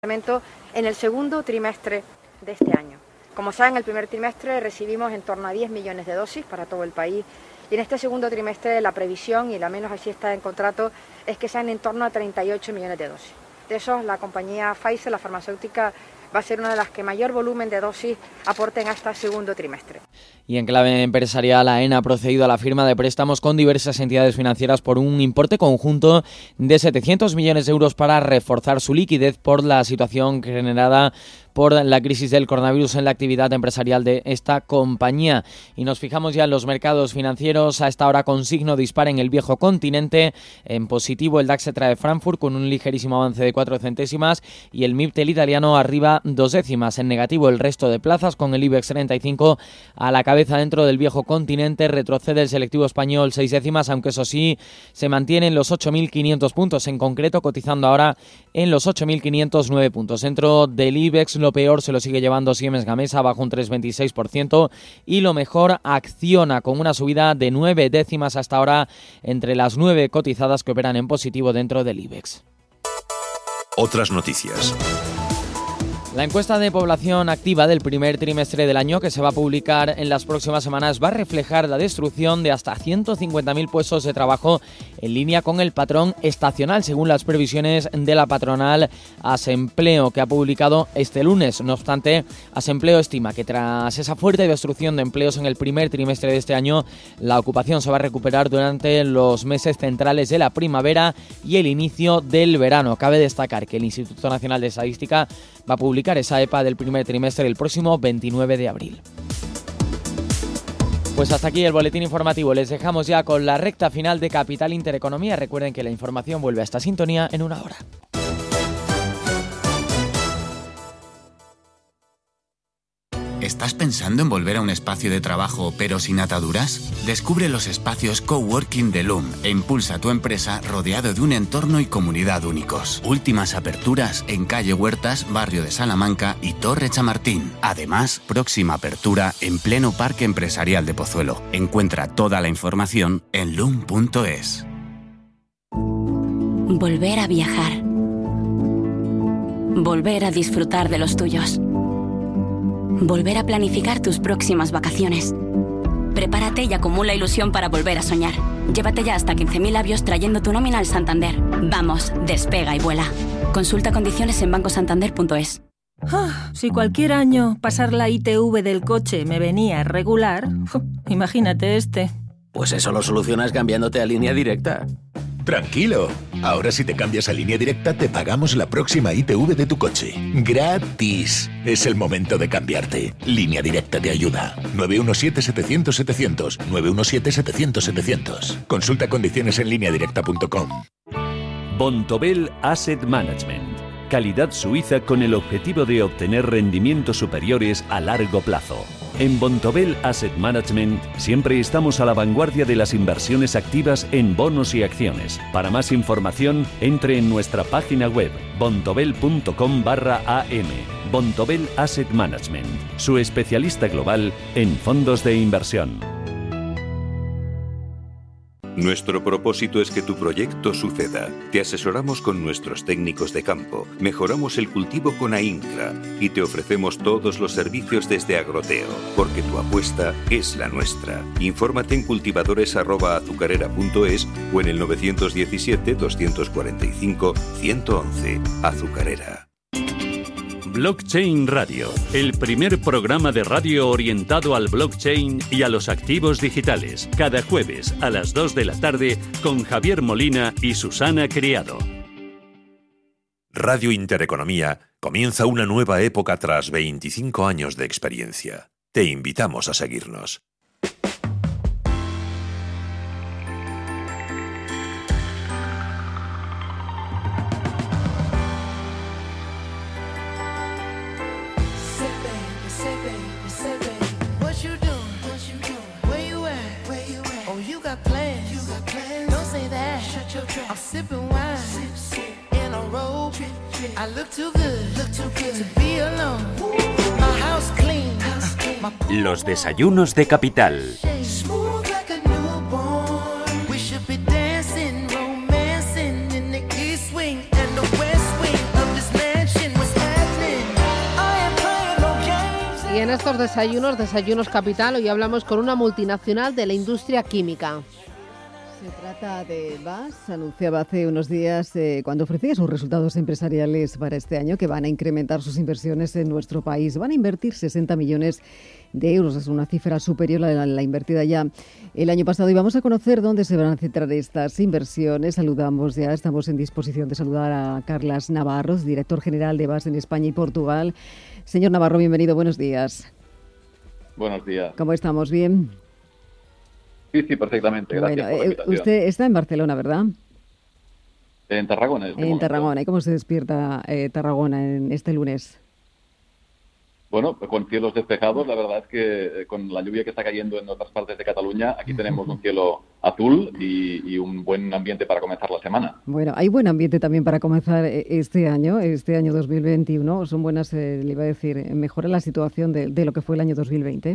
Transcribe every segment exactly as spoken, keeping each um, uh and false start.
en el segundo trimestre de este año. Como saben, en el primer trimestre recibimos en torno a diez millones de dosis para todo el país y en este segundo trimestre la previsión, y la menos así está en contrato, es que sean en torno a treinta y ocho millones de dosis. De esos, la compañía Pfizer, la farmacéutica, va a ser una de las que mayor volumen de dosis aporten hasta el segundo trimestre. Y en clave empresarial, AENA ha procedido a la firma de préstamos con diversas entidades financieras por un importe conjunto de setecientos millones de euros para reforzar su liquidez por la situación generada por la crisis del coronavirus en la actividad empresarial de esta compañía. Y nos fijamos ya en los mercados financieros. A esta hora con signo dispar en el viejo continente. En positivo el DAX de Frankfurt con un ligerísimo avance de cuatro centésimas y el MIPTEL italiano arriba dos décimas. En negativo el resto de plazas con el IBEX treinta y cinco a la cabeza dentro del viejo continente. Retrocede el selectivo español seis décimas, aunque eso sí se mantiene en los ocho mil quinientos puntos, en concreto cotizando ahora en los ocho mil quinientos nueve puntos. Dentro del IBEX lo peor se lo sigue llevando Siemens Gamesa, bajo un tres coma veintiséis por ciento, y lo mejor Acciona con una subida de nueve décimas hasta ahora entre las nueve cotizadas que operan en positivo dentro del IBEX. Otras noticias. La encuesta de población activa del primer trimestre del año, que se va a publicar en las próximas semanas, va a reflejar la destrucción de hasta ciento cincuenta mil puestos de trabajo en línea con el patrón estacional, según las previsiones de la patronal Asempleo, que ha publicado este lunes. No obstante, Asempleo estima que tras esa fuerte destrucción de empleos en el primer trimestre de este año, la ocupación se va a recuperar durante los meses centrales de la primavera y el inicio del verano. Cabe destacar que el Instituto Nacional de Estadística va a publicar esa E P A del primer trimestre el próximo veintinueve de abril. Pues hasta aquí el boletín informativo. Les dejamos ya con la recta final de Capital Intereconomía. Recuerden que la información vuelve a esta sintonía en una hora. ¿Estás pensando en volver a un espacio de trabajo pero sin ataduras? Descubre los espacios coworking de Loom e impulsa tu empresa rodeado de un entorno y comunidad únicos. Últimas aperturas en calle Huertas, barrio de Salamanca y Torre Chamartín. Además, próxima apertura en pleno Parque Empresarial de Pozuelo. Encuentra toda la información en loom punto es. Volver a viajar. Volver a disfrutar de los tuyos. Volver a planificar tus próximas vacaciones. Prepárate y acumula ilusión para volver a soñar. Llévate ya hasta quince mil avios trayendo tu nómina al Santander. Vamos, despega y vuela. Consulta condiciones en banco santander punto es. Ah, si cualquier año pasar la I T V del coche me venía regular, imagínate este. Pues eso lo solucionas cambiándote a Línea Directa. Tranquilo, ahora si te cambias a Línea Directa te pagamos la próxima I T V de tu coche. ¡Gratis! Es el momento de cambiarte. Línea Directa te ayuda. nueve uno siete, setecientos, setecientos. nueve uno siete, setecientos, setecientos. Consulta condiciones en línea directa punto com. Bontobel Asset Management. Calidad suiza con el objetivo de obtener rendimientos superiores a largo plazo. En Bontobel Asset Management siempre estamos a la vanguardia de las inversiones activas en bonos y acciones. Para más información, entre en nuestra página web bontobel punto com barra a m. Bontobel Asset Management, su especialista global en fondos de inversión. Nuestro propósito es que tu proyecto suceda. Te asesoramos con nuestros técnicos de campo, mejoramos el cultivo con AINCRA y te ofrecemos todos los servicios desde Agroteo, porque tu apuesta es la nuestra. Infórmate en cultivadores arroba azucarera punto es o en el nueve uno siete, dos cuatro cinco, uno uno uno. Azucarera. Blockchain Radio, el primer programa de radio orientado al blockchain y a los activos digitales. Cada jueves a las dos de la tarde con Javier Molina y Susana Criado. Radio Intereconomía comienza una nueva época tras veinticinco años de experiencia. Te invitamos a seguirnos. Los desayunos de Capital. Y en estos desayunos, Desayunos Capital, hoy hablamos con una multinacional de la industria química. Se trata de B A S. Anunciaba hace unos días, eh, cuando ofrecía sus resultados empresariales para este año, que van a incrementar sus inversiones en nuestro país. Van a invertir sesenta millones de euros. Es una cifra superior a la, la invertida ya el año pasado. Y vamos a conocer dónde se van a centrar estas inversiones. Saludamos ya, estamos en disposición de saludar a Carlas Navarro, director general de B A S en España y Portugal. Señor Navarro, bienvenido. Buenos días. Buenos días. ¿Cómo estamos? ¿Bien? Sí, sí, perfectamente. Gracias bueno, por la invitación. Usted está en Barcelona, ¿verdad? En Tarragona. En, este en Tarragona. ¿Y cómo se despierta eh, Tarragona en este lunes? Bueno, con cielos despejados. La verdad es que eh, con la lluvia que está cayendo en otras partes de Cataluña, aquí tenemos un cielo azul y, y un buen ambiente para comenzar la semana. Bueno, hay buen ambiente también para comenzar este año, este año dos mil veintiuno. Son buenas, eh, le iba a decir, mejora la situación de, de lo que fue el año dos mil veinte.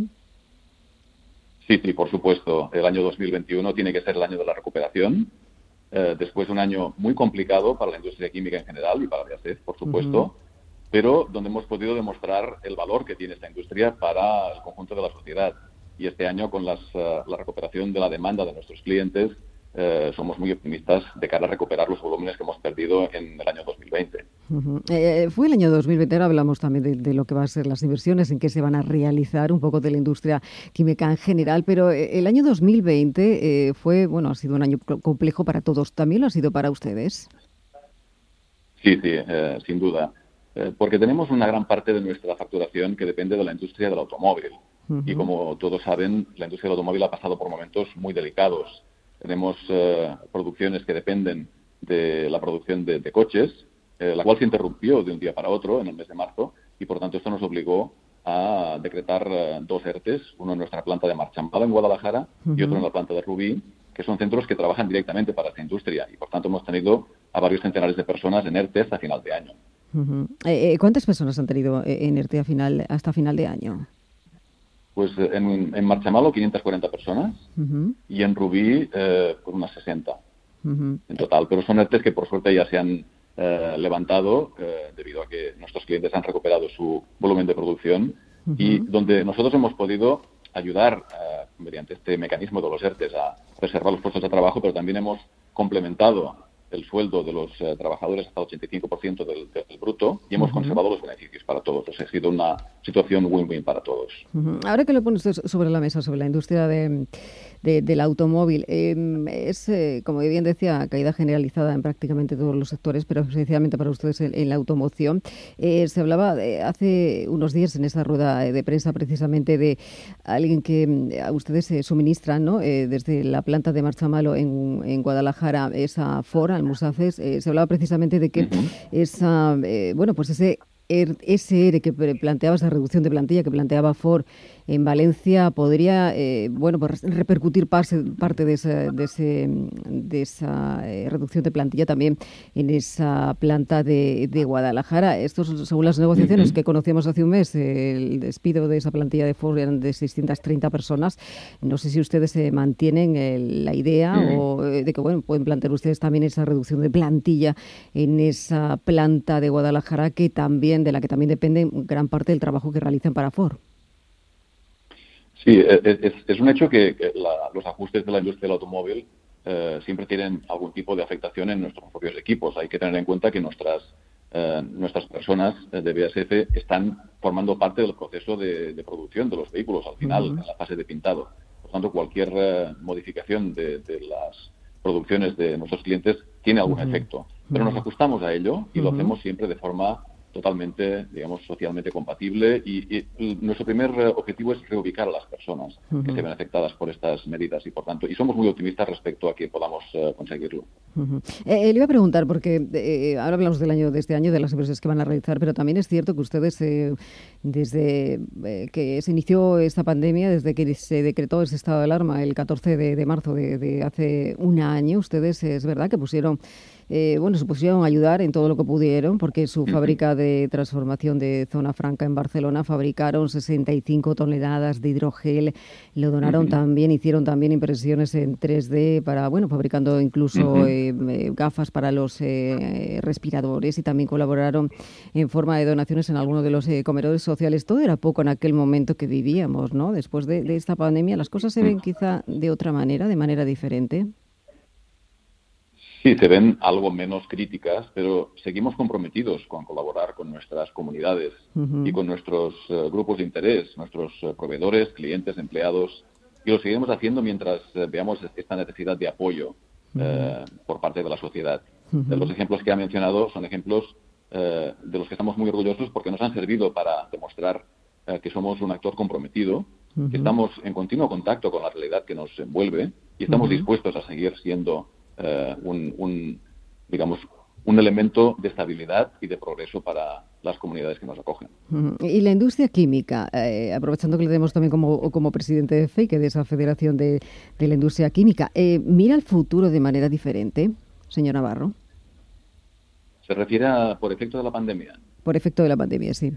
Sí, sí, por supuesto. El año dos mil veintiuno tiene que ser el año de la recuperación. Eh, después de un año muy complicado para la industria química en general y para B A S F, por supuesto, uh-huh. pero donde hemos podido demostrar el valor que tiene esta industria para el conjunto de la sociedad. Y este año, con las, uh, la recuperación de la demanda de nuestros clientes, eh, somos muy optimistas de cara a recuperar los volúmenes que hemos perdido en el año dos mil veinte. Uh-huh. Eh, fue el año dos mil veinte, ahora hablamos también de, de lo que va a ser las inversiones, en qué se van a realizar, un poco de la industria química en general, pero el año dos mil veinte eh, fue, bueno, ha sido un año complejo para todos. ¿También lo ha sido para ustedes? Sí, sí, eh, sin duda. Eh, porque tenemos una gran parte de nuestra facturación que depende de la industria del automóvil. Uh-huh. Y como todos saben, la industria del automóvil ha pasado por momentos muy delicados. Tenemos eh, producciones que dependen de la producción de, de coches, eh, la cual se interrumpió de un día para otro en el mes de marzo y, por tanto, esto nos obligó a decretar eh, dos E R Tes, uno en nuestra planta de Marchambala, en Guadalajara, uh-huh. y otro en la planta de Rubí, que son centros que trabajan directamente para esta industria y, por tanto, hemos tenido a varios centenares de personas en E R Te hasta final de año. Uh-huh. Eh, ¿Cuántas personas han tenido en E R Te a final, hasta final de año? Pues en, en Marchamalo quinientas cuarenta personas uh-huh. y en Rubí eh, pues unas sesenta uh-huh. en total. Pero son E R Tes que por suerte ya se han eh, levantado eh, debido a que nuestros clientes han recuperado su volumen de producción uh-huh. y donde nosotros hemos podido ayudar eh, mediante este mecanismo de los E R Tes a preservar los puestos de trabajo, pero también hemos complementado el sueldo de los eh, trabajadores hasta el ochenta y cinco por ciento del, del bruto y hemos uh-huh. conservado los beneficios para todos. O sea, ha sido una situación win-win para todos. Uh-huh. Ahora que lo pones sobre la mesa, sobre la industria de, de, del automóvil, eh, es, eh, como bien decía, caída generalizada en prácticamente todos los sectores, pero especialmente para ustedes en, en la automoción. Eh, se hablaba de, hace unos días en esa rueda de prensa precisamente de alguien que a ustedes se suministran, ¿no? Eh, desde la planta de Marchamalo en, en Guadalajara, esa Ford, Almusafes, eh, se hablaba precisamente de que uh-huh. esa, eh, bueno, pues ese ese E R E que planteaba, esa reducción de plantilla que planteaba Ford en Valencia podría, eh, bueno, pues repercutir parte, parte de esa, de, ese, de esa eh, reducción de plantilla también en esa planta de, de Guadalajara. Esto, según las negociaciones uh-huh. que conocíamos hace un mes, el despido de esa plantilla de Ford eran de seiscientas treinta personas. No sé si ustedes se eh, mantienen el, la idea uh-huh. o eh, de que, bueno, pueden plantear ustedes también esa reducción de plantilla en esa planta de Guadalajara que también, de la que también depende gran parte del trabajo que realizan para Ford. Sí, es, es un hecho que, que la, los ajustes de la industria del automóvil eh, siempre tienen algún tipo de afectación en nuestros propios equipos. Hay que tener en cuenta que nuestras eh, nuestras personas de B A S F están formando parte del proceso de, de producción de los vehículos al final, uh-huh. en la fase de pintado. Por tanto, cualquier eh, modificación de, de las producciones de nuestros clientes tiene algún uh-huh. efecto. Pero nos ajustamos a ello y uh-huh. lo hacemos siempre de forma totalmente, digamos, socialmente compatible y, y nuestro primer objetivo es reubicar a las personas uh-huh. que se ven afectadas por estas medidas y, por tanto, y somos muy optimistas respecto a que podamos uh, conseguirlo. Uh-huh. Eh, le iba a preguntar, porque eh, ahora hablamos del año de este año, de las inversiones que van a realizar, pero también es cierto que ustedes, eh, desde eh, que se inició esta pandemia, desde que se decretó ese estado de alarma el catorce de marzo de, de hace un año, ustedes, es verdad que pusieron eh, bueno, se pusieron a ayudar en todo lo que pudieron, porque su Ujú. fábrica de transformación de Zona Franca en Barcelona fabricaron sesenta y cinco toneladas de hidrogel, lo donaron Ujú. también, hicieron también impresiones en tres D para, bueno, fabricando incluso Ujú. eh, eh, gafas para los eh, respiradores, y también colaboraron en forma de donaciones en algunos de los eh, comedores sociales. Todo era poco en aquel momento que vivíamos, ¿no? Después de, de esta pandemia, las cosas se ven quizá de otra manera, de manera diferente. Sí, se ven algo menos críticas, pero seguimos comprometidos con colaborar con nuestras comunidades Uh-huh. y con nuestros eh, grupos de interés, nuestros eh, proveedores, clientes, empleados, y lo seguiremos haciendo mientras eh, veamos esta necesidad de apoyo eh, por parte de la sociedad. Uh-huh. Eh, Los ejemplos que ha mencionado son ejemplos eh, de los que estamos muy orgullosos porque nos han servido para demostrar eh, que somos un actor comprometido, Uh-huh. que estamos en continuo contacto con la realidad que nos envuelve y estamos Uh-huh. dispuestos a seguir siendo eh, un, un, digamos, un elemento de estabilidad y de progreso para las comunidades que nos acogen. Uh-huh. Y la industria química, eh, aprovechando que le tenemos también como, como presidente de F E I, que de esa Federación de, de la Industria Química, eh, ¿mira el futuro de manera diferente, señor Navarro? ¿Se refiere a por efecto de la pandemia? Por efecto de la pandemia, sí.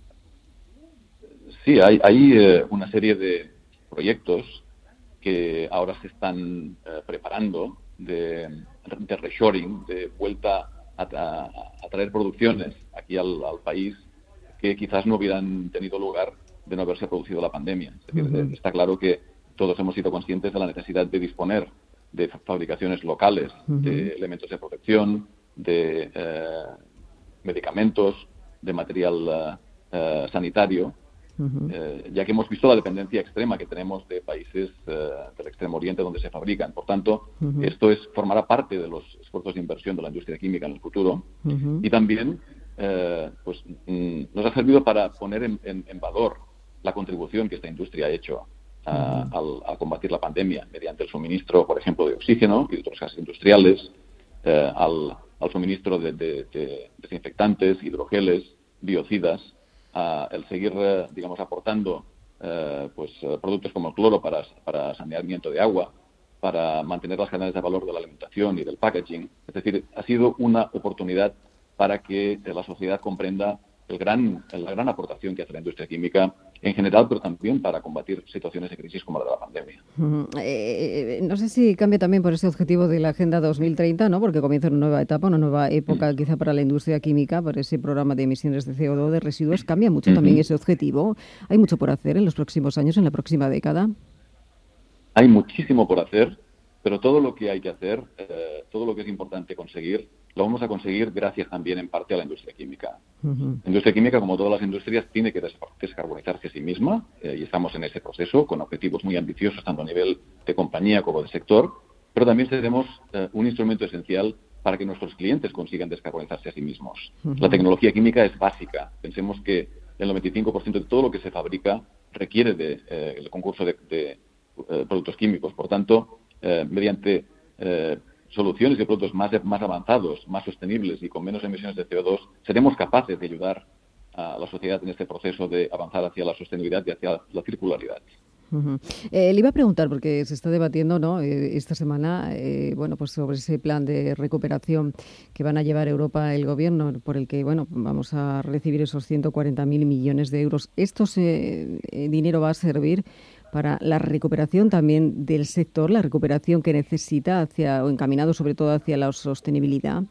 Sí, hay, hay eh, una serie de proyectos que ahora se están eh, preparando de, de reshoring, de vuelta a, a, a traer producciones aquí al, al país que quizás no hubieran tenido lugar de no haberse producido la pandemia. Es decir, Uh-huh. está claro que todos hemos sido conscientes de la necesidad de disponer de fabricaciones locales, Uh-huh. de elementos de protección, de eh, medicamentos, de material eh, eh, sanitario, Uh-huh. eh, ya que hemos visto la dependencia extrema que tenemos de países eh, del Extremo Oriente donde se fabrican. Por tanto, Uh-huh. esto es formará parte de los esfuerzos de inversión de la industria química en el futuro. Uh-huh. Y también eh, pues, mm, nos ha servido para poner en, en, en valor la contribución que esta industria ha hecho a, Uh-huh. al, a combatir la pandemia mediante el suministro, por ejemplo, de oxígeno y de otros gases industriales, eh, al, al suministro de, de, de desinfectantes, hidrogeles, biocidas, a el seguir, eh, digamos, aportando eh, pues eh, productos como el cloro para, para saneamiento de agua, para mantener las cadenas de valor de la alimentación y del packaging. Es decir, ha sido una oportunidad para que eh, la sociedad comprenda el gran, la gran aportación que hace la industria química en general, pero también para combatir situaciones de crisis como la de la pandemia. Uh-huh. Eh, no sé si cambia también por ese objetivo de la Agenda dos mil treinta, ¿no? Porque comienza una nueva etapa, una nueva época Mm. quizá para la industria química, por ese programa de emisiones de C O dos, de residuos. ¿Cambia mucho Uh-huh. también ese objetivo? ¿Hay mucho por hacer en los próximos años, en la próxima década? Hay muchísimo por hacer, pero todo lo que hay que hacer, eh, todo lo que es importante conseguir, lo vamos a conseguir gracias también en parte a la industria química. Uh-huh. La industria química, como todas las industrias, tiene que des- descarbonizarse a sí misma eh, y estamos en ese proceso con objetivos muy ambiciosos tanto a nivel de compañía como de sector, pero también seremos eh, un instrumento esencial para que nuestros clientes consigan descarbonizarse a sí mismos. Uh-huh. La tecnología química es básica. Pensemos que el noventa y cinco por ciento de todo lo que se fabrica requiere de, eh, el concurso de, de eh, productos químicos. Por tanto, eh, mediante eh, soluciones y productos más, más avanzados, más sostenibles y con menos emisiones de C O dos, seremos capaces de ayudar a la sociedad en este proceso de avanzar hacia la sostenibilidad y hacia la circularidad. Uh-huh. Eh, le iba a preguntar, porque se está debatiendo, ¿no?, eh, esta semana, eh, bueno, pues sobre ese plan de recuperación que van a llevar a Europa el gobierno, por el que, bueno, vamos a recibir esos ciento cuarenta mil millones de euros. ¿Esto se, eh, dinero va a servir para la recuperación también del sector, la recuperación que necesita hacia, o encaminado sobre todo hacia la sostenibilidad?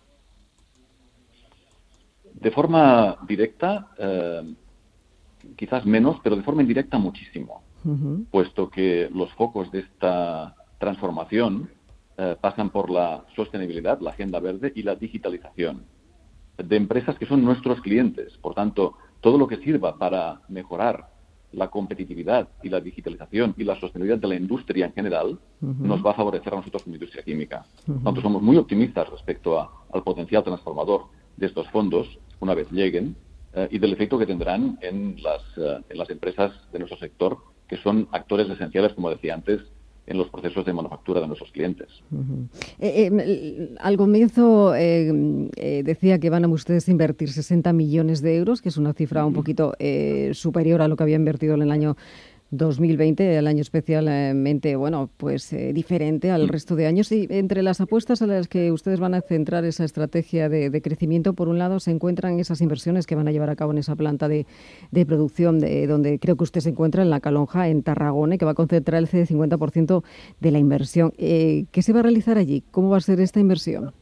De forma directa, eh, quizás menos, pero de forma indirecta muchísimo. Uh-huh. Puesto que los focos de esta transformación eh, pasan por la sostenibilidad, la agenda verde y la digitalización de empresas que son nuestros clientes. Por tanto, todo lo que sirva para mejorar la competitividad y la digitalización y la sostenibilidad de la industria en general Uh-huh. nos va a favorecer a nosotros como industria química. Uh-huh. Por tanto, somos muy optimistas respecto a, al potencial transformador de estos fondos una vez lleguen eh, y del efecto que tendrán en las, eh, en las empresas de nuestro sector, que son actores esenciales, como decía antes, en los procesos de manufactura de nuestros clientes. Uh-huh. eh, eh, al comienzo eh, eh, decía que van a ustedes invertir sesenta millones de euros, que es una cifra un poquito eh, superior a lo que había invertido en el año dos mil veinte, el año especialmente, bueno, pues eh, diferente al resto de años. Y entre las apuestas a las que ustedes van a centrar esa estrategia de, de crecimiento, por un lado se encuentran esas inversiones que van a llevar a cabo en esa planta de, de producción, de, donde creo que usted se encuentra, en La Calonja, en Tarragona, que va a concentrar el cincuenta por ciento de la inversión. Eh, ¿Qué se va a realizar allí? ¿Cómo va a ser esta inversión?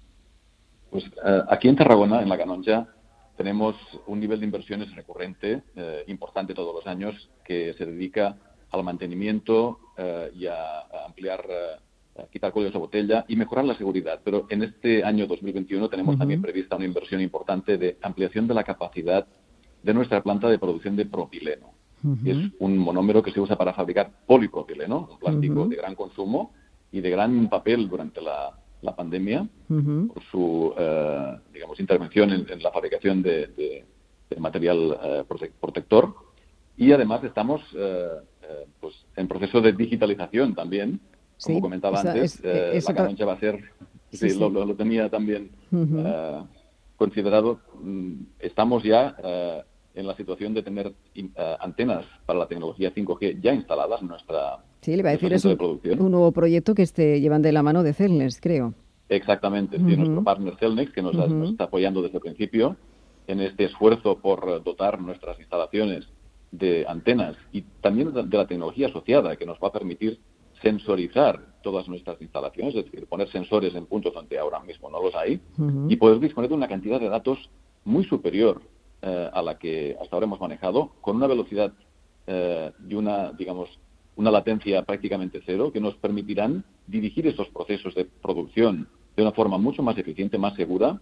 Pues uh, aquí en Tarragona, en La Canonja, tenemos un nivel de inversiones recurrente, eh, importante todos los años, que se dedica al mantenimiento eh, y a, a ampliar, eh, a quitar cuellos de botella y mejorar la seguridad. Pero en este año dos mil veintiuno tenemos uh-huh. también prevista una inversión importante de ampliación de la capacidad de nuestra planta de producción de propileno. Uh-huh. Es un monómero que se usa para fabricar polipropileno, un plástico uh-huh. de gran consumo y de gran papel durante la la pandemia, uh-huh. por su, eh, digamos, intervención en, en la fabricación de, de, de material eh, prote- protector. Y además estamos eh, eh, pues, en proceso de digitalización también, como sí, comentaba esa, antes. Es, eh, esa... La Canonja va a ser, sí, sí, sí. Lo, lo, lo tenía también uh-huh. eh, considerado. Estamos ya eh, en la situación de tener uh, antenas para la tecnología cinco G ya instaladas en nuestra Sí, le iba a decir, es un, un nuevo proyecto que este, llevan de la mano de Cellnex, creo. Exactamente, uh-huh. sí, nuestro partner Cellnex, que nos, uh-huh. nos está apoyando desde el principio en este esfuerzo por dotar nuestras instalaciones de antenas y también de la tecnología asociada, que nos va a permitir sensorizar todas nuestras instalaciones, es decir, poner sensores en puntos donde ahora mismo no los hay, uh-huh. y poder disponer de una cantidad de datos muy superior eh, a la que hasta ahora hemos manejado, con una velocidad eh, y una, digamos, una latencia prácticamente cero, que nos permitirán dirigir esos procesos de producción de una forma mucho más eficiente, más segura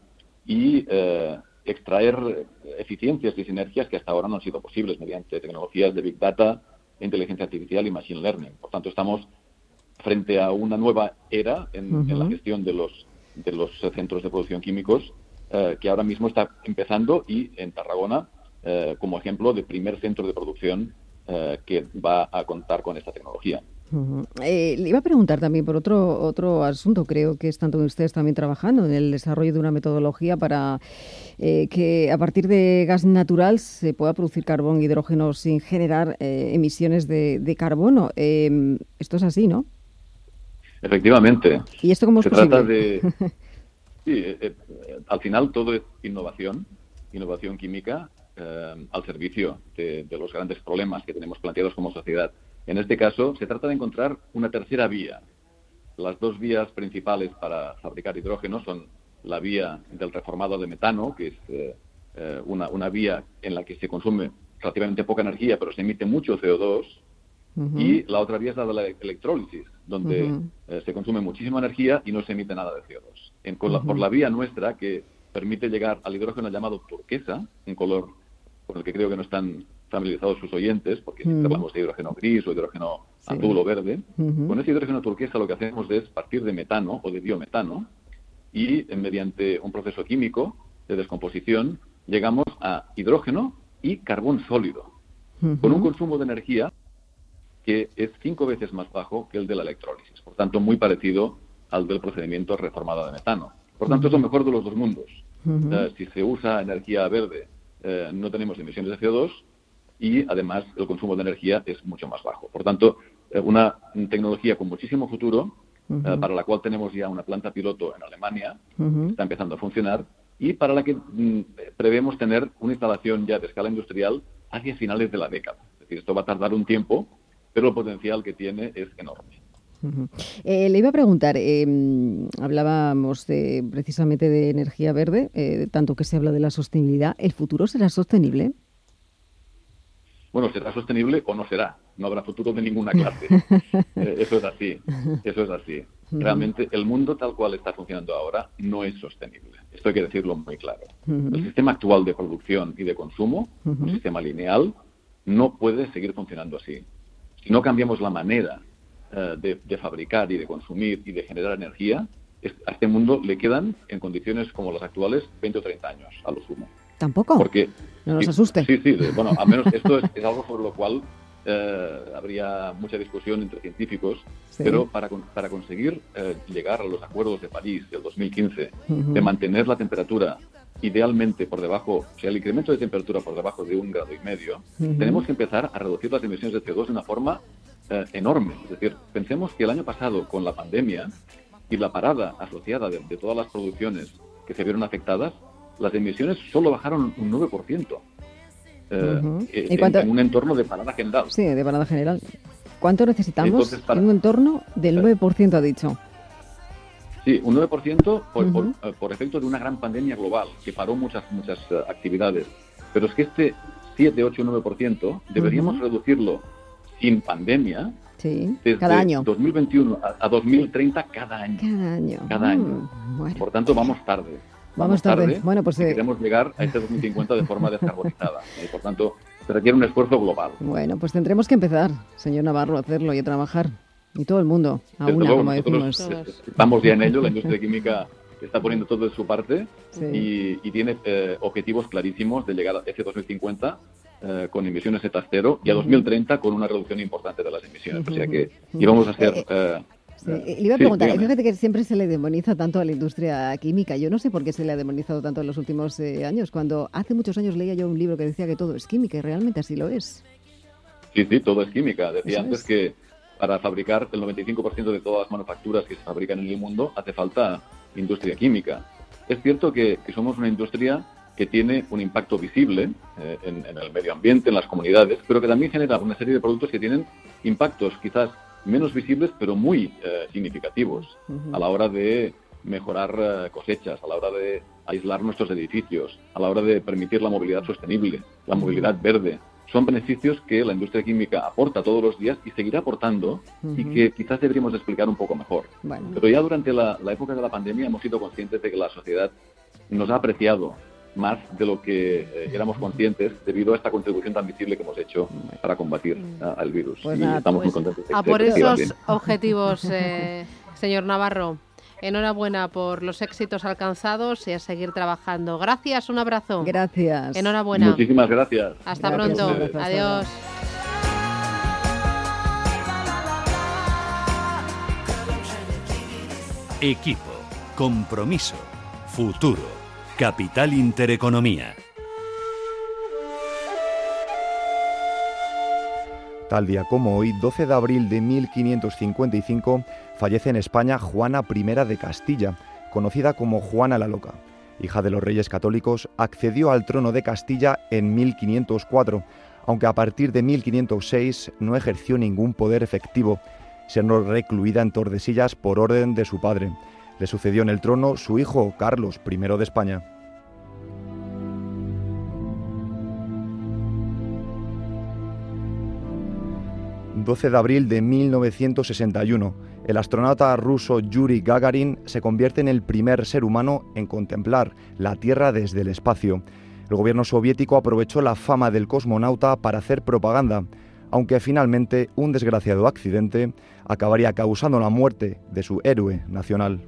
y eh, extraer eficiencias y sinergias que hasta ahora no han sido posibles mediante tecnologías de Big Data, inteligencia artificial y Machine Learning. Por tanto, estamos frente a una nueva era en, uh-huh. en la gestión de los, de los centros de producción químicos eh, que ahora mismo está empezando y en Tarragona, eh, como ejemplo de primer centro de producción Eh, que va a contar con esta tecnología. Uh-huh. Eh, le iba a preguntar también por otro otro asunto, creo que están todos ustedes también trabajando en el desarrollo de una metodología para eh, que a partir de gas natural se pueda producir carbón, hidrógeno sin generar eh, emisiones de, de carbono. Eh, esto es así, ¿no? Efectivamente. ¿Y esto cómo es se posible? Trata de, sí, eh, eh, al final todo es innovación, innovación química, Eh, al servicio de, de los grandes problemas que tenemos planteados como sociedad. En este caso, se trata de encontrar una tercera vía. Las dos vías principales para fabricar hidrógeno son la vía del reformado de metano, que es eh, eh, una, una vía en la que se consume relativamente poca energía, pero se emite mucho C O dos, uh-huh. y la otra vía es la de la electrólisis, donde uh-huh. eh, se consume muchísima energía y no se emite nada de C O dos. En, con la, uh-huh. por la vía nuestra, que permite llegar al hidrógeno llamado turquesa, un color con el que creo que no están familiarizados sus oyentes, porque siempre uh-huh. hablamos de hidrógeno gris o hidrógeno sí. azul o verde. Uh-huh. Con ese hidrógeno turquesa lo que hacemos es partir de metano o de biometano y eh, mediante un proceso químico de descomposición llegamos a hidrógeno y carbón sólido, uh-huh. con un consumo de energía que es cinco veces más bajo que el de la electrólisis, por tanto muy parecido al del procedimiento reformado de metano. Por tanto, uh-huh. es lo mejor de los dos mundos. Uh-huh. Uh, si se usa energía verde, Eh, no tenemos emisiones de C O dos y además el consumo de energía es mucho más bajo. Por tanto, eh, una tecnología con muchísimo futuro, uh-huh. eh, para la cual tenemos ya una planta piloto en Alemania, uh-huh. que está empezando a funcionar, y para la que mm, prevemos tener una instalación ya de escala industrial hacia finales de la década. Es decir, esto va a tardar un tiempo, pero el potencial que tiene es enorme. Uh-huh. Eh, le iba a preguntar, eh, hablábamos de, precisamente de energía verde, eh, tanto que se habla de la sostenibilidad. ¿El futuro será sostenible? Bueno, será sostenible o no será. No habrá futuro de ninguna clase. eh, eso es así. Eso es así. Uh-huh. Realmente el mundo tal cual está funcionando ahora no es sostenible. Esto hay que decirlo muy claro. Uh-huh. El sistema actual de producción y de consumo, uh-huh. un sistema lineal, no puede seguir funcionando así. Si no cambiamos la manera De, de fabricar y de consumir y de generar energía, es, a este mundo le quedan, en condiciones como las actuales, veinte o treinta años a lo sumo. ¿Tampoco? Porque, no nos asuste. Sí, sí, de, bueno, al menos esto es, es algo sobre lo cual eh, habría mucha discusión entre científicos, sí. pero para, para conseguir eh, llegar a los acuerdos de París del dos mil quince, uh-huh. de mantener la temperatura idealmente por debajo, o sea, el incremento de temperatura por debajo de un grado y medio, uh-huh. tenemos que empezar a reducir las emisiones de C O dos de una forma eh, enorme. Es decir, pensemos que el año pasado, con la pandemia y la parada asociada de, de todas las producciones que se vieron afectadas, las emisiones solo bajaron un nueve por ciento. Eh, uh-huh. en, cuánto... en un entorno de parada general. Sí, de parada general. ¿Cuánto necesitamos? Entonces, para... en un entorno del nueve por ciento, ha dicho. Sí, un nueve por ciento por, uh-huh. por, por efecto de una gran pandemia global que paró muchas muchas uh, actividades. Pero es que este siete, ocho, nueve por ciento deberíamos uh-huh. reducirlo sin pandemia sí, desde cada año. dos mil veintiuno a, a dos mil treinta cada año. Cada año. Cada uh, año. Bueno. Por tanto, vamos tarde. Vamos, vamos tarde. tarde. Bueno, pues si eh... queremos llegar a este dos mil cincuenta de forma descarbonizada. Y por tanto, se requiere un esfuerzo global. Bueno, pues tendremos que empezar, señor Navarro, a hacerlo y a trabajar. Y todo el mundo, a una, luego, como decimos. Estamos ya en ello, la industria química está poniendo todo de su parte sí. y, y tiene eh, objetivos clarísimos de llegar a ese dos mil cincuenta eh, con emisiones netas cero y a dos mil treinta con una reducción importante de las emisiones. Uh-huh. O sea que íbamos a hacer... Eh, Sí, le iba a preguntar, sí, fíjate que siempre se le demoniza tanto a la industria química. Yo no sé por qué se le ha demonizado tanto en los últimos eh, años, cuando hace muchos años leía yo un libro que decía que todo es química y realmente así lo es. Sí, sí, todo es química. Decía Eso antes es. que para fabricar el noventa y cinco por ciento de todas las manufacturas que se fabrican en el mundo hace falta industria química. Es cierto que, que somos una industria que tiene un impacto visible eh, en, en el medio ambiente, en las comunidades, pero que también genera una serie de productos que tienen impactos quizás menos visibles, pero muy eh, significativos uh-huh. a la hora de mejorar eh, cosechas, a la hora de aislar nuestros edificios, a la hora de permitir la movilidad sostenible, la movilidad verde. Son beneficios que la industria química aporta todos los días y seguirá aportando uh-huh. y que quizás deberíamos explicar un poco mejor. Bueno. Pero ya durante la, la época de la pandemia hemos sido conscientes de que la sociedad nos ha apreciado más de lo que eh, éramos conscientes debido a esta contribución tan visible que hemos hecho para combatir uh, al virus. Pues y nada, estamos pues muy contentos. A por esos objetivos, eh, señor Navarro. Enhorabuena por los éxitos alcanzados y a seguir trabajando. Gracias, un abrazo. Gracias. Enhorabuena. Muchísimas gracias. Hasta gracias, pronto. Gracias. Adiós. Equipo, compromiso, futuro. Capital Intereconomía. Tal día como hoy, doce de abril de mil quinientos cincuenta y cinco, fallece en España Juana primera de Castilla, conocida como Juana la Loca. Hija de los reyes católicos, accedió al trono de Castilla en mil quinientos cuatro, aunque a partir de mil quinientos seis no ejerció ningún poder efectivo, siendo recluida en Tordesillas por orden de su padre. Le sucedió en el trono su hijo Carlos primero de España. doce de abril de mil novecientos sesenta y uno, el astronauta ruso Yuri Gagarin se convierte en el primer ser humano en contemplar la Tierra desde el espacio. El gobierno soviético aprovechó la fama del cosmonauta para hacer propaganda, aunque finalmente un desgraciado accidente acabaría causando la muerte de su héroe nacional.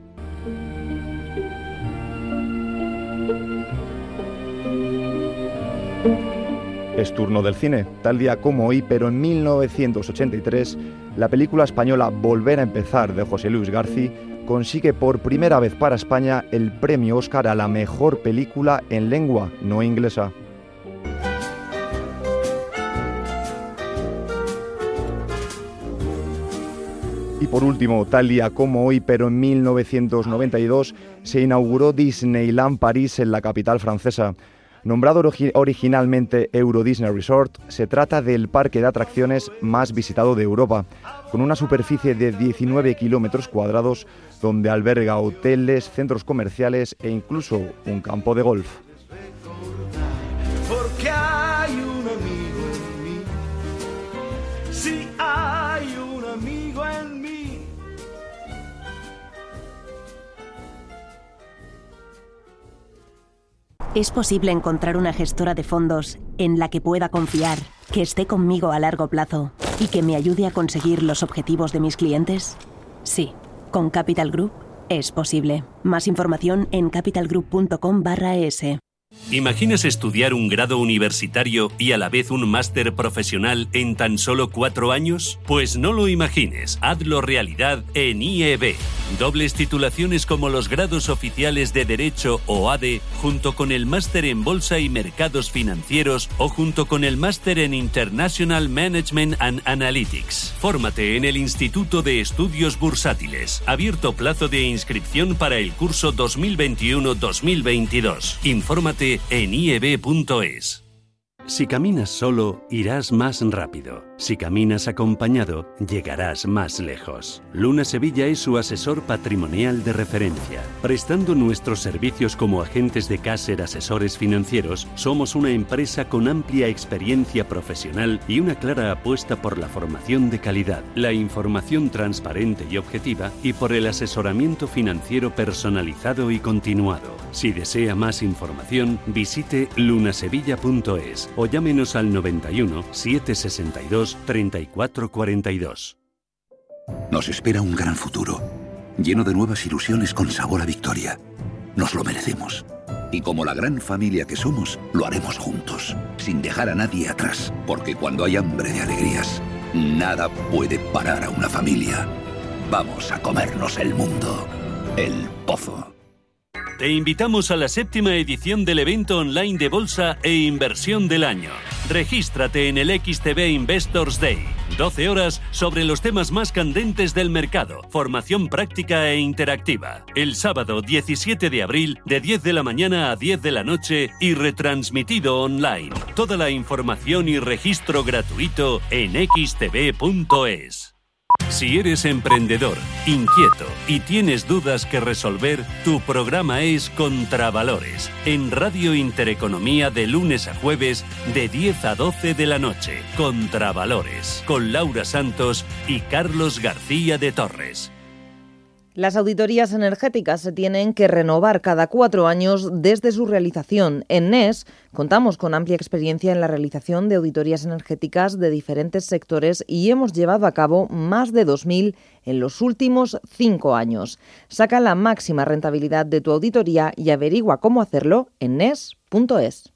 Es turno del cine. Tal día como hoy, pero en mil novecientos ochenta y tres, la película española Volver a empezar, de José Luis García, consigue por primera vez para España el premio Oscar a la mejor película en lengua no inglesa. Y por último, tal día como hoy, pero en mil novecientos noventa y dos, se inauguró Disneyland París en la capital francesa. Nombrado origi- originalmente Euro Disney Resort, se trata del parque de atracciones más visitado de Europa, con una superficie de diecinueve kilómetros cuadrados, donde alberga hoteles, centros comerciales e incluso un campo de golf. Porque hay un amigo en mí, sí hay un amigo en mí. Es posible encontrar una gestora de fondos en la que pueda confiar, que esté conmigo a largo plazo y que me ayude a conseguir los objetivos de mis clientes. Sí, con Capital Group es posible. Más información en capitalgroup punto com barra es. ¿Imaginas estudiar un grado universitario y a la vez un máster profesional en tan solo cuatro años? Pues no lo imagines, hazlo realidad en I E B. Dobles titulaciones como los grados oficiales de Derecho o A D E, junto con el máster en Bolsa y Mercados Financieros o junto con el máster en International Management and Analytics. Fórmate en el Instituto de Estudios Bursátiles. Abierto plazo de inscripción para el curso dos mil veintiuno dos mil veintidós. Infórmate en i e b punto es. Si caminas solo, irás más rápido. Si caminas acompañado, llegarás más lejos. Luna Sevilla es su asesor patrimonial de referencia. Prestando nuestros servicios como agentes de Caser Asesores Financieros, somos una empresa con amplia experiencia profesional y una clara apuesta por la formación de calidad, la información transparente y objetiva y por el asesoramiento financiero personalizado y continuado. Si desea más información, visite lunasevilla punto es o llámenos al noventa y uno, setecientos sesenta y dos, treinta y cuatro cuarenta y dos. Nos espera un gran futuro, lleno de nuevas ilusiones con sabor a victoria. Nos lo merecemos. Y como la gran familia que somos, lo haremos juntos, sin dejar a nadie atrás. Porque cuando hay hambre de alegrías, nada puede parar a una familia. Vamos a comernos el mundo. El Pozo. Te invitamos a la séptima edición del evento online de bolsa e inversión del año. Regístrate en el X T B Investors Day. doce horas sobre los temas más candentes del mercado. Formación práctica e interactiva. El sábado diecisiete de abril, de diez de la mañana a diez de la noche y retransmitido online. Toda la información y registro gratuito en x t b punto es. Si eres emprendedor, inquieto y tienes dudas que resolver, tu programa es Contravalores, en Radio Intereconomía de lunes a jueves de diez a doce de la noche. Contravalores, con Laura Santos y Carlos García de Torres. Las auditorías energéticas se tienen que renovar cada cuatro años desde su realización. En N E S contamos con amplia experiencia en la realización de auditorías energéticas de diferentes sectores y hemos llevado a cabo más de dos mil en los últimos cinco años. Saca la máxima rentabilidad de tu auditoría y averigua cómo hacerlo en N E S punto es.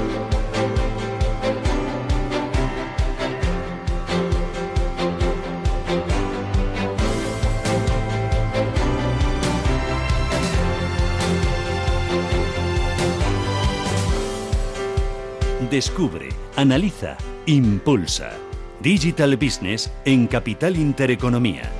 Descubre, analiza, impulsa. Digital Business en Capital Intereconomía.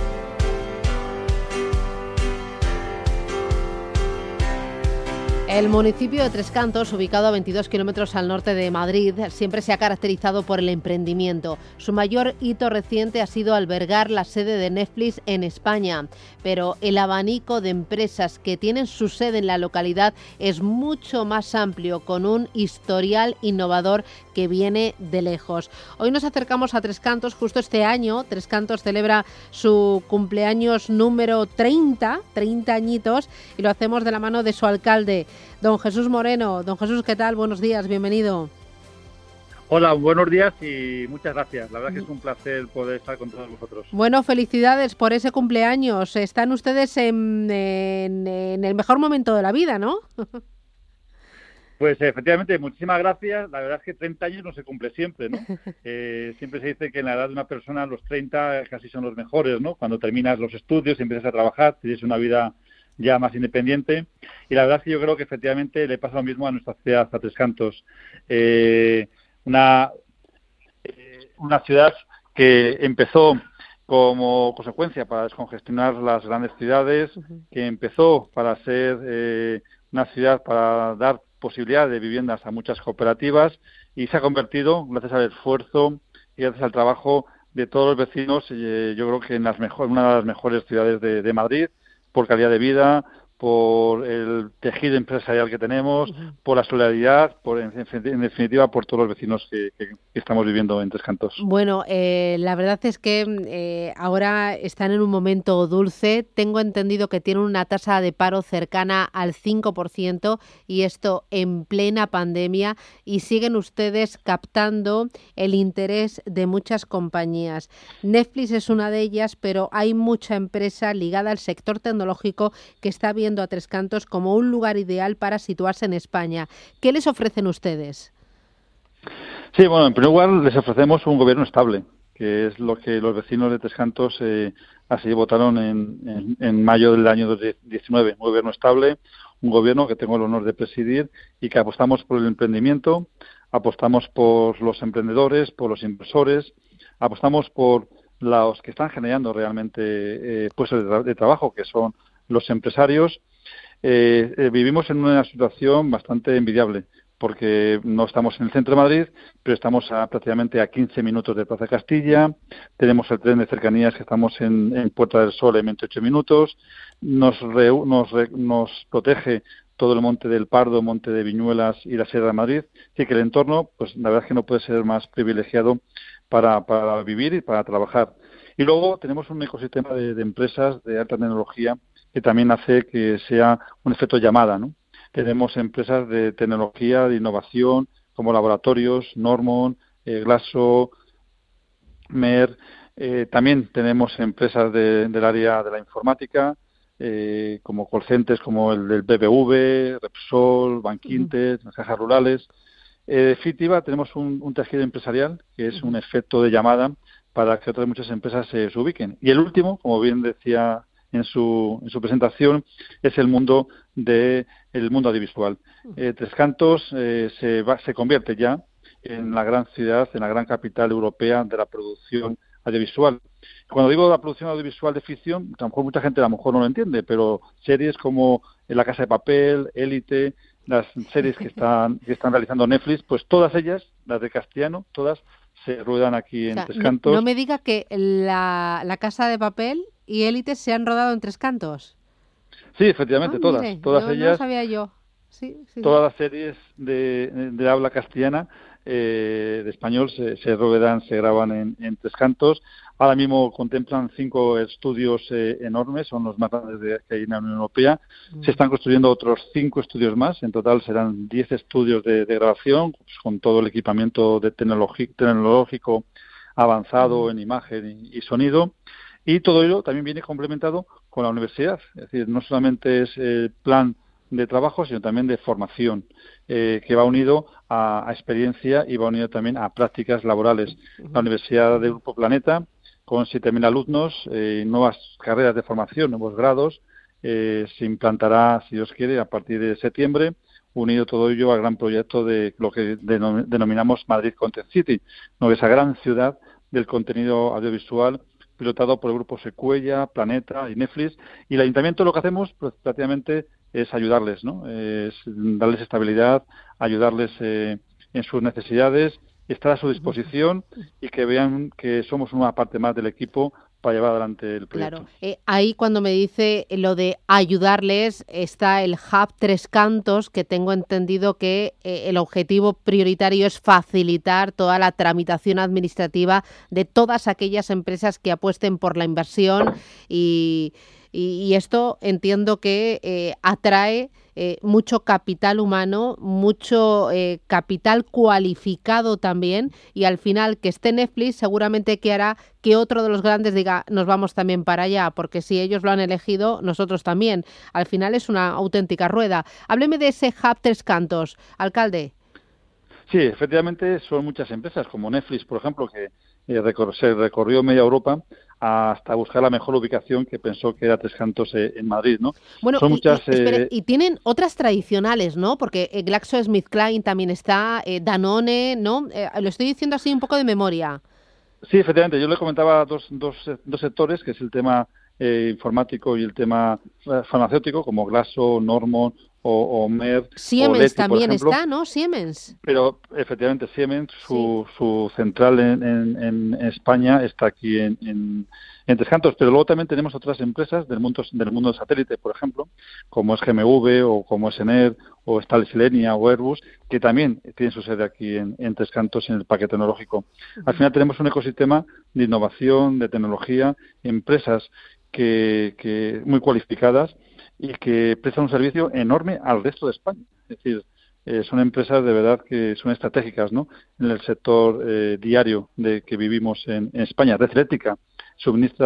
El municipio de Tres Cantos, ubicado a veintidós kilómetros al norte de Madrid, siempre se ha caracterizado por el emprendimiento. Su mayor hito reciente ha sido albergar la sede de Netflix en España, pero el abanico de empresas que tienen su sede en la localidad es mucho más amplio, con un historial innovador que viene de lejos. Hoy nos acercamos a Tres Cantos. Justo este año Tres Cantos celebra su cumpleaños número treinta, treinta añitos, y lo hacemos de la mano de su alcalde, don Jesús Moreno. Don Jesús, ¿qué tal? Buenos días, bienvenido. Hola, buenos días y muchas gracias. La verdad que es un placer poder estar con todos vosotros. Bueno, felicidades por ese cumpleaños. Están ustedes en, en, en el mejor momento de la vida, ¿no? Pues efectivamente, muchísimas gracias. La verdad es que treinta años no se cumple siempre, ¿no? Eh, siempre se dice que en la edad de una persona los treinta casi son los mejores, ¿no? Cuando terminas los estudios, empiezas a trabajar, tienes una vida ya más independiente, y la verdad es que yo creo que efectivamente le pasa lo mismo a nuestra ciudad, a Tres Cantos. Eh, una, eh, una ciudad que empezó como consecuencia para descongestionar las grandes ciudades, uh-huh. que empezó para ser eh, una ciudad para dar posibilidad de viviendas a muchas cooperativas, y se ha convertido, gracias al esfuerzo y gracias al trabajo de todos los vecinos, eh, yo creo que en las mejor, una de las mejores ciudades de, de Madrid, por calidad de vida, por el tejido empresarial que tenemos, uh-huh. por la solidaridad, por en, en definitiva por todos los vecinos que, que, que estamos viviendo en Tres Cantos. Bueno, eh, la verdad es que eh, ahora están en un momento dulce. Tengo entendido que tienen una tasa de paro cercana al cinco por ciento, y esto en plena pandemia, y siguen ustedes captando el interés de muchas compañías. Netflix es una de ellas, pero hay mucha empresa ligada al sector tecnológico que está viendo viendo a Tres Cantos como un lugar ideal para situarse en España. ¿Qué les ofrecen ustedes? Sí, bueno, en primer lugar les ofrecemos un gobierno estable, que es lo que los vecinos de Tres Cantos eh, así votaron en, en, en mayo del año dos mil diecinueve. Un gobierno estable, un gobierno que tengo el honor de presidir y que apostamos por el emprendimiento, apostamos por los emprendedores, por los inversores, apostamos por los que están generando realmente eh, puestos de, tra- de trabajo, que son los empresarios. Eh, eh, vivimos en una situación bastante envidiable, porque no estamos en el centro de Madrid, pero estamos a, prácticamente a quince minutos de Plaza Castilla, tenemos el tren de cercanías que estamos en, en Puerta del Sol en veintiocho minutos, nos, re, nos, re, nos protege todo el Monte del Pardo, Monte de Viñuelas y la Sierra de Madrid, así que el entorno, pues la verdad es que no puede ser más privilegiado para, para vivir y para trabajar. Y luego tenemos un ecosistema de, de empresas de alta tecnología que también hace que sea un efecto llamada, ¿no? Tenemos empresas de tecnología, de innovación, como laboratorios, Normon, eh, Glasso, Mer. Eh, también tenemos empresas de, del área de la informática, eh, como call centers como el del B B V, Repsol, Bankinter, las cajas rurales. En definitiva, tenemos un, un tejido empresarial que es un efecto de llamada para que otras muchas empresas se, se ubiquen. Y el último, como bien decía en su, en su presentación, es el mundo de el mundo audiovisual. Eh, Tres Cantos eh, se, va, se convierte ya en la gran ciudad, en la gran capital europea de la producción audiovisual. Cuando digo la producción audiovisual de ficción, a lo mejor mucha gente a lo mejor no lo entiende, pero series como La Casa de Papel, Élite, las series que están que están realizando Netflix, pues todas ellas, las de castellano, todas se ruedan aquí en o sea, Tres Cantos. No, no me diga que la, la Casa de Papel y Élite se han rodado en Tres Cantos. Sí, efectivamente, ah, todas, mire, todas no, ellas. No sabía yo. Sí, sí, todas sí. las series de, de habla castellana, eh, de español, se, se ruedan, se graban en, en Tres Cantos. Ahora mismo contemplan cinco estudios eh, enormes, son los más grandes de, que hay en la Unión Europea. Mm. Se están construyendo otros cinco estudios más, en total serán diez estudios de, de grabación, pues, con todo el equipamiento de tecnológico avanzado mm. en imagen y, y sonido. Y todo ello también viene complementado con la universidad, es decir, no solamente es el plan de trabajo, sino también de formación, eh, que va unido a, a experiencia y va unido también a prácticas laborales. La Universidad del Grupo Planeta, con siete mil alumnos, eh, nuevas carreras de formación, nuevos grados, eh, se implantará, si Dios quiere, a partir de septiembre, unido todo ello al gran proyecto de lo que denominamos Madrid Content City, ¿no? Esa gran ciudad del contenido audiovisual, pilotado por el Grupo Secuella, Planeta y Netflix, y el Ayuntamiento lo que hacemos pues, prácticamente es ayudarles, ¿no? Es darles estabilidad, ayudarles eh, en sus necesidades, estar a su disposición y que vean que somos una parte más del equipo para llevar adelante el proyecto. Claro, eh, ahí cuando me dice lo de ayudarles está el Hub Tres Cantos, que tengo entendido que eh, el objetivo prioritario es facilitar toda la tramitación administrativa de todas aquellas empresas que apuesten por la inversión y, y, y esto entiendo que eh, atrae Eh, mucho capital humano, mucho eh, capital cualificado también, y al final que esté Netflix seguramente que hará que otro de los grandes diga nos vamos también para allá, porque si ellos lo han elegido, nosotros también. Al final es una auténtica rueda. Hábleme de ese Hub Tres Cantos, alcalde. Sí, efectivamente son muchas empresas, como Netflix, por ejemplo, que eh, recor- se recorrió media Europa hasta buscar la mejor ubicación que pensó que era Tres Cantos eh, en Madrid, ¿no? Bueno, son y, muchas, y, espere, eh... y tienen otras tradicionales, ¿no? Porque eh, GlaxoSmithKline también está, eh, Danone, ¿no? Eh, lo estoy diciendo así un poco de memoria. Sí, efectivamente. Yo le comentaba dos, dos, dos sectores, que es el tema eh, informático y el tema eh, farmacéutico, como Glaxo, Normon o, o Mer. Siemens o Leti, también por ejemplo. está, ¿no? Siemens. Pero efectivamente Siemens, su, sí. su central en, en, en España está aquí en, en, en Tres Cantos, pero luego también tenemos otras empresas del mundo del mundo satélite, por ejemplo, como es G M V o como es Ener o está Silenia o Airbus, que también tienen su sede aquí en, en Tres Cantos en el parque tecnológico. Uh-huh. Al final tenemos un ecosistema de innovación, de tecnología, empresas que, que muy cualificadas y que prestan un servicio enorme al resto de España. Es decir, eh, son empresas de verdad que son estratégicas, ¿no? En el sector eh, diario de que vivimos en, en España. Red Eléctrica suministra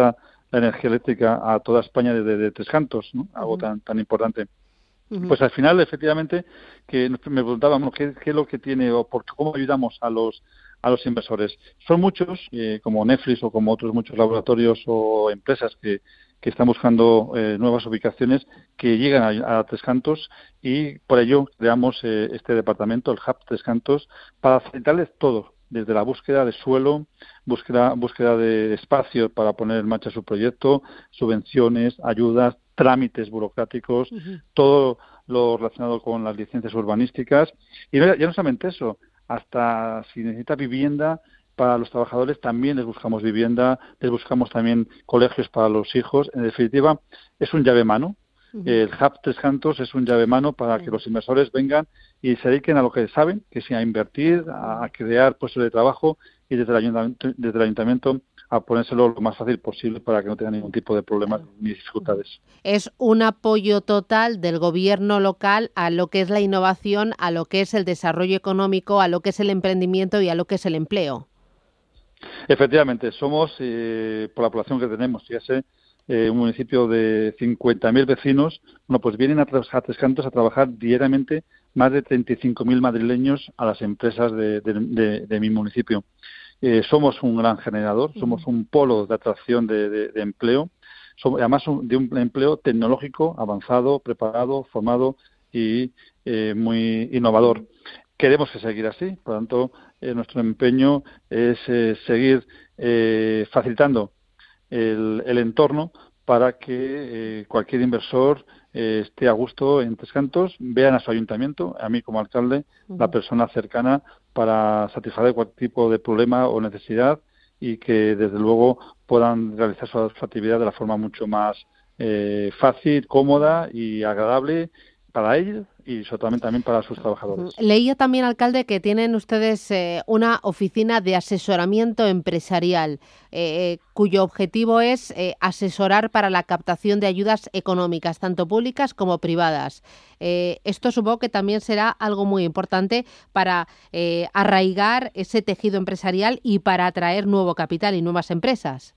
la energía eléctrica a toda España desde de Tres Cantos, ¿no? Algo uh-huh. tan tan importante. Uh-huh. Pues al final, efectivamente, que me preguntábamos qué, qué es lo que tiene o por cómo ayudamos a los a los inversores. Son muchos, eh, como Netflix o como otros muchos laboratorios o empresas que, que están buscando eh, nuevas ubicaciones que llegan a, a Tres Cantos, y por ello creamos eh, este departamento, el Hub Tres Cantos, para facilitarles todo, desde la búsqueda de suelo, búsqueda, búsqueda de espacios para poner en marcha su proyecto, subvenciones, ayudas, trámites burocráticos, uh-huh. todo lo relacionado con las licencias urbanísticas. Y no, ya no solamente eso, hasta si necesita vivienda para los trabajadores, también les buscamos vivienda, les buscamos también colegios para los hijos. En definitiva, es un llave mano. Uh-huh. El Hub Tres Cantos es un llave mano para uh-huh. que los inversores vengan y se dediquen a lo que saben, que es a invertir, a, a crear puestos de trabajo, y desde el ayuntamiento, desde el ayuntamiento a ponérselo lo más fácil posible para que no tengan ningún tipo de problemas ni dificultades. Es un apoyo total del gobierno local a lo que es la innovación, a lo que es el desarrollo económico, a lo que es el emprendimiento y a lo que es el empleo. Efectivamente, somos, eh, por la población que tenemos, ya sé, eh, un municipio de cincuenta mil vecinos, bueno, pues vienen a, a Tres Cantos a trabajar diariamente más de treinta y cinco mil madrileños a las empresas de, de, de, de mi municipio. Eh, somos un gran generador, somos un polo de atracción de, de, de empleo, somos, además un, de un empleo tecnológico, avanzado, preparado, formado y eh, muy innovador. Queremos que seguir así, por lo tanto, eh, nuestro empeño es eh, seguir eh, facilitando el, el entorno para que eh, cualquier inversor eh, esté a gusto en Tres Cantos, vean a su ayuntamiento, a mí como alcalde, uh-huh. la persona cercana para satisfacer cualquier tipo de problema o necesidad, y que desde luego puedan realizar su actividad de la forma mucho más eh, fácil, cómoda y agradable para ellos y sobre todo también para sus trabajadores. Leía también, alcalde, que tienen ustedes eh, una oficina de asesoramiento empresarial eh, cuyo objetivo es eh, asesorar para la captación de ayudas económicas, tanto públicas como privadas. Eh, esto supongo que también será algo muy importante para eh, arraigar ese tejido empresarial y para atraer nuevo capital y nuevas empresas.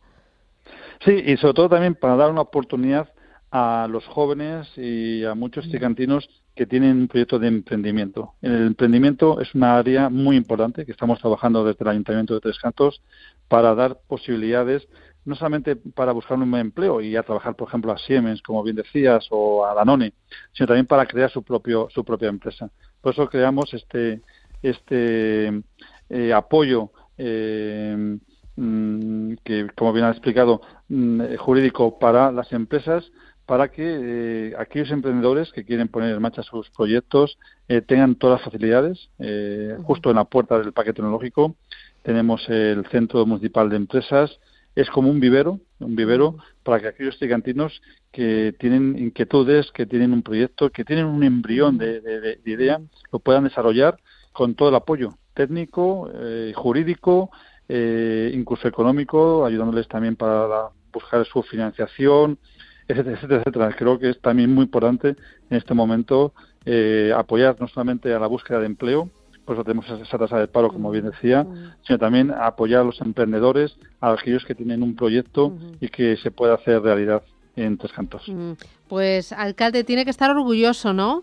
Sí, y sobre todo también para dar una oportunidad a los jóvenes y a muchos tricantinos que tienen un proyecto de emprendimiento. El emprendimiento es una área muy importante que estamos trabajando desde el Ayuntamiento de Tres Cantos para dar posibilidades, no solamente para buscar un empleo y a trabajar, por ejemplo, a Siemens, como bien decías, o a Danone, sino también para crear su propio su propia empresa. Por eso creamos este este eh, apoyo eh, que, como bien ha explicado, jurídico para las empresas, para que eh, aquellos emprendedores que quieren poner en marcha sus proyectos eh, tengan todas las facilidades. Eh, justo en la puerta del Parque Tecnológico tenemos el Centro Municipal de Empresas. Es como un vivero, un vivero para que aquellos tricantinos que tienen inquietudes, que tienen un proyecto, que tienen un embrión de, de, de idea, lo puedan desarrollar con todo el apoyo técnico, eh, jurídico, eh, incluso económico, ayudándoles también para la, buscar su financiación, etcétera, etcétera, etcétera. Creo que es también muy importante en este momento eh, apoyar no solamente a la búsqueda de empleo, por eso tenemos esa tasa de paro, como bien decía, sino también a apoyar a los emprendedores, a aquellos que tienen un proyecto uh-huh. y que se pueda hacer realidad en Tres Cantos. Uh-huh. Pues, alcalde, tiene que estar orgulloso, ¿no?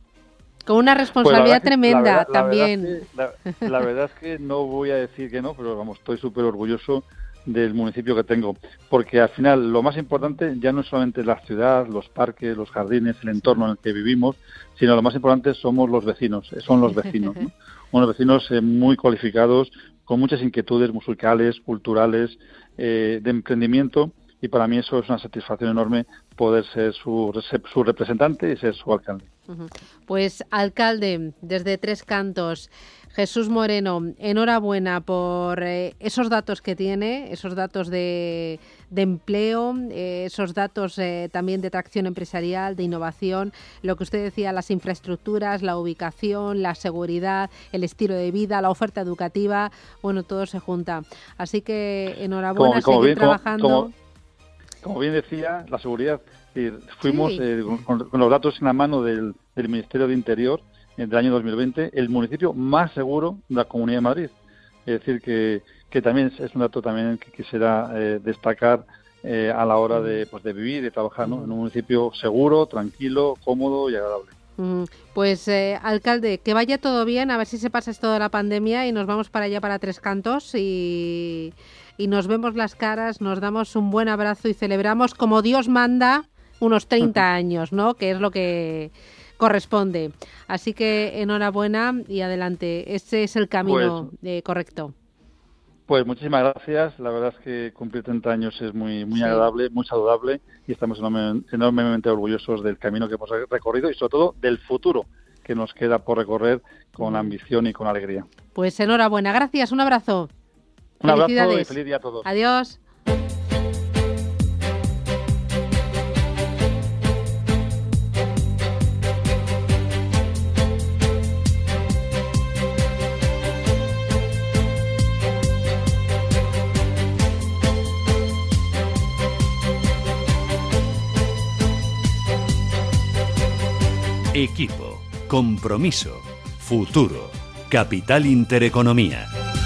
Con una responsabilidad pues tremenda la verdad, también. La verdad, es que, la, la verdad es que no voy a decir que no, pero vamos, estoy súper orgulloso del municipio que tengo, porque al final lo más importante ya no es solamente la ciudad, los parques, los jardines, el entorno en el que vivimos, sino lo más importante somos los vecinos, son los vecinos, ¿no? Unos vecinos eh, muy cualificados, con muchas inquietudes musicales, culturales, eh, de emprendimiento, y para mí eso es una satisfacción enorme poder ser su, su representante y ser su alcalde. Pues, alcalde, desde Tres Cantos, Jesús Moreno, enhorabuena por eh, esos datos que tiene, esos datos de, de empleo, eh, esos datos eh, también de tracción empresarial, de innovación, lo que usted decía, las infraestructuras, la ubicación, la seguridad, el estilo de vida, la oferta educativa, bueno, todo se junta. Así que enhorabuena, como, como seguir bien, trabajando. Como, como, como bien decía, la seguridad, eh, fuimos sí. eh, con, con los datos en la mano del, del Ministerio de Interior, del año dos mil veinte, el municipio más seguro de la Comunidad de Madrid. Es decir, que, que también es un dato también que quisiera eh, destacar eh, a la hora de, pues, de vivir y de trabajar, ¿no? En un municipio seguro, tranquilo, cómodo y agradable. Mm, Pues, eh, alcalde, que vaya todo bien, a ver si se pasa esto de la pandemia y nos vamos para allá, para Tres Cantos, y, y nos vemos las caras, nos damos un buen abrazo y celebramos como Dios manda unos treinta años, ¿no? Que es lo que corresponde. Así que enhorabuena y adelante. Ese es el camino Pues, eh, correcto. Pues muchísimas gracias. La verdad es que cumplir treinta años es muy muy Sí. agradable, muy saludable y estamos enorme, enormemente orgullosos del camino que hemos recorrido y sobre todo del futuro que nos queda por recorrer con ambición y con alegría. Pues enhorabuena. Gracias. Un abrazo. Un abrazo Felicidades. y feliz día a todos. Adiós. Equipo, compromiso, futuro, Capital Intereconomía.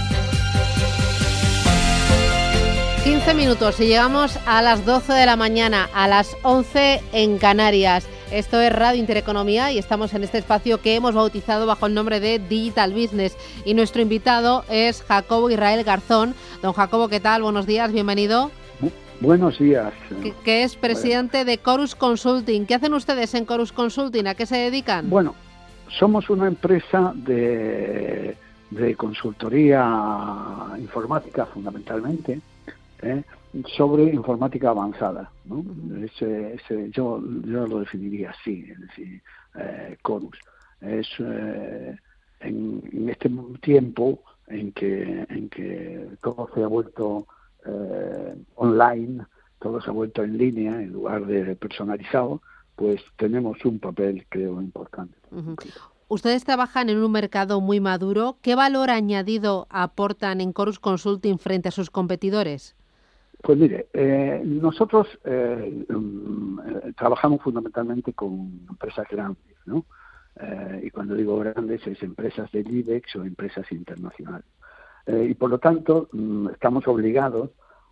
quince minutos y llegamos a las doce de la mañana, a las once en Canarias. Esto es Radio Intereconomía y estamos en este espacio que hemos bautizado bajo el nombre de Digital Business. Y nuestro invitado es Jacobo Israel Garzón. Don Jacobo, ¿qué tal? Buenos días, bienvenido. Buenos días. Que, que es presidente de Chorus Consulting. ¿Qué hacen ustedes en Chorus Consulting? ¿A qué se dedican? Bueno, somos una empresa de, de consultoría informática fundamentalmente, ¿eh? sobre informática avanzada, ¿no? Uh-huh. Ese, ese, yo, yo lo definiría así, es decir, eh, Chorus. Es eh, en, en este tiempo en que, en que todo se ha vuelto Eh, online, todo se ha vuelto en línea en lugar de personalizado, pues tenemos un papel, creo, importante. Uh-huh. Ustedes trabajan en un mercado muy maduro. ¿Qué valor añadido aportan en Chorus Consulting frente a sus competidores? Pues mire, eh, nosotros eh, um, eh, trabajamos fundamentalmente con empresas grandes, ¿no? Eh, y cuando digo grandes es empresas del IBEX o empresas internacionales. Eh, y por lo tanto estamos obligados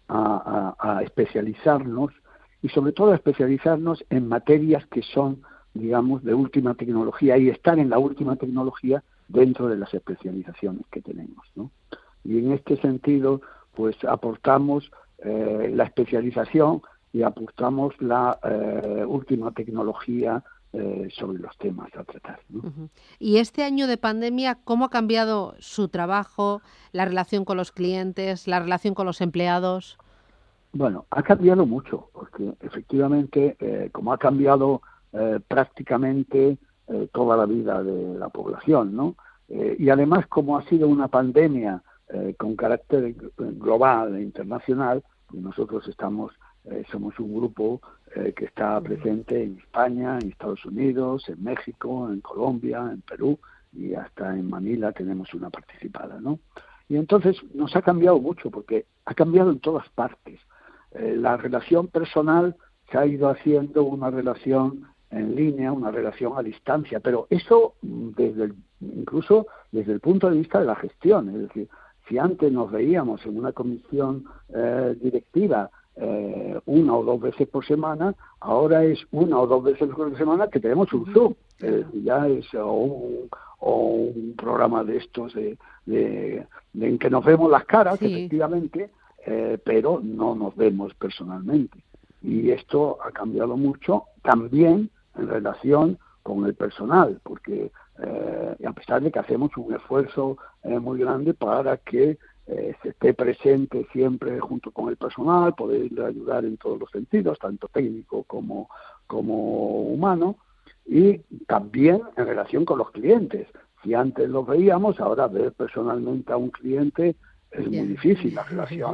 a, a, a especializarnos y sobre todo a especializarnos en materias que son, digamos, de última tecnología y estar en la última tecnología dentro de las especializaciones que tenemos, ¿no? Y en este sentido, pues aportamos eh, la especialización y aportamos la eh, última tecnología Eh, sobre los temas a tratar, ¿no? Uh-huh. Y este año de pandemia, ¿cómo ha cambiado su trabajo, la relación con los clientes, la relación con los empleados? Bueno, ha cambiado mucho, porque efectivamente, eh, como ha cambiado eh, prácticamente eh, toda la vida de la población, ¿no? Eh, y además, como ha sido una pandemia eh, con carácter global e internacional, pues nosotros estamos Eh, somos un grupo eh, que está presente en España, en Estados Unidos, en México, en Colombia, en Perú y hasta en Manila tenemos una participada, ¿no? Y entonces nos ha cambiado mucho porque ha cambiado en todas partes. Eh, la relación personal se ha ido haciendo una relación en línea, una relación a distancia, pero eso desde el, incluso desde el punto de vista de la gestión, es decir, si antes nos veíamos en una comisión eh, directiva Eh, una o dos veces por semana, ahora es una o dos veces por semana que tenemos un Zoom, eh, ya es o un, o un programa de estos de, de, de en que nos vemos las caras, sí. efectivamente, eh, pero no nos vemos personalmente. Y esto ha cambiado mucho también en relación con el personal, porque eh, a pesar de que hacemos un esfuerzo eh, muy grande para que Eh, se esté presente siempre junto con el personal, poderle ayudar en todos los sentidos, tanto técnico como, como humano, y también en relación con los clientes. Si antes los veíamos, ahora ver personalmente a un cliente es muy difícil. La relación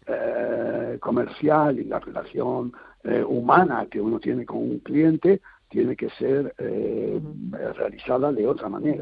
eh, comercial y la relación eh, humana que uno tiene con un cliente tiene que ser eh, realizada de otra manera.